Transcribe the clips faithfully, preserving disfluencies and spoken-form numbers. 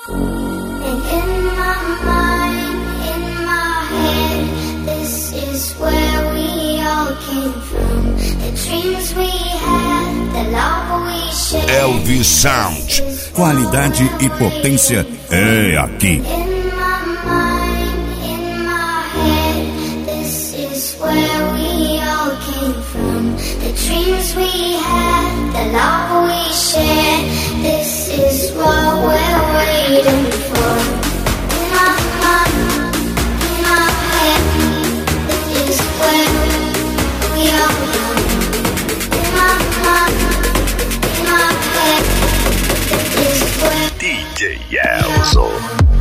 And in my mind, in my head, this is where we all came from. The dreams we had, the love we shared. Elvis Sound. Qualidade e potência é aqui. In my mind, in my head, this is where we all came from. The dreams we had, the love we shared. This is what we're waiting for. In my mind, in my head, this is where we all come. In my mind, in my head, this is where D J Elzo.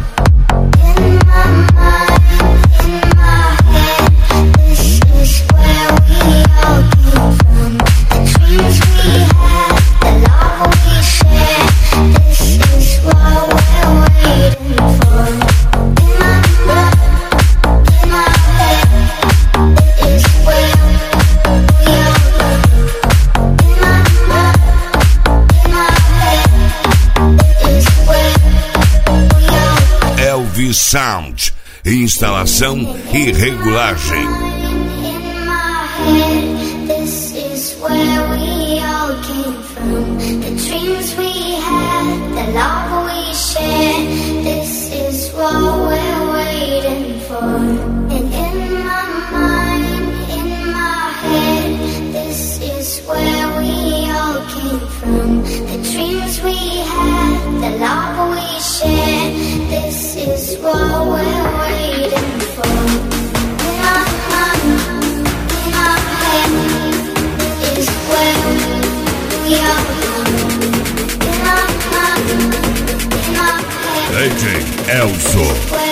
in my mind, in my head, this is where we all came from. The dreams we had, the love we shared. This is what we're waiting for. In my mind, in my head, this is where we all come. In my mind, in my head, this is where we all come. Elvis Sound. Instalação e regulagem. In my head, this is where we all came from. The dreams we had, the love we shared. This is what we're waiting for. And in my mind, in my head, this is where we all came from. The dreams we had, the love we shared. This is what we're waiting for. In my mind, in my head, this is where we all come. In my mind, in my head, D J Elzo. where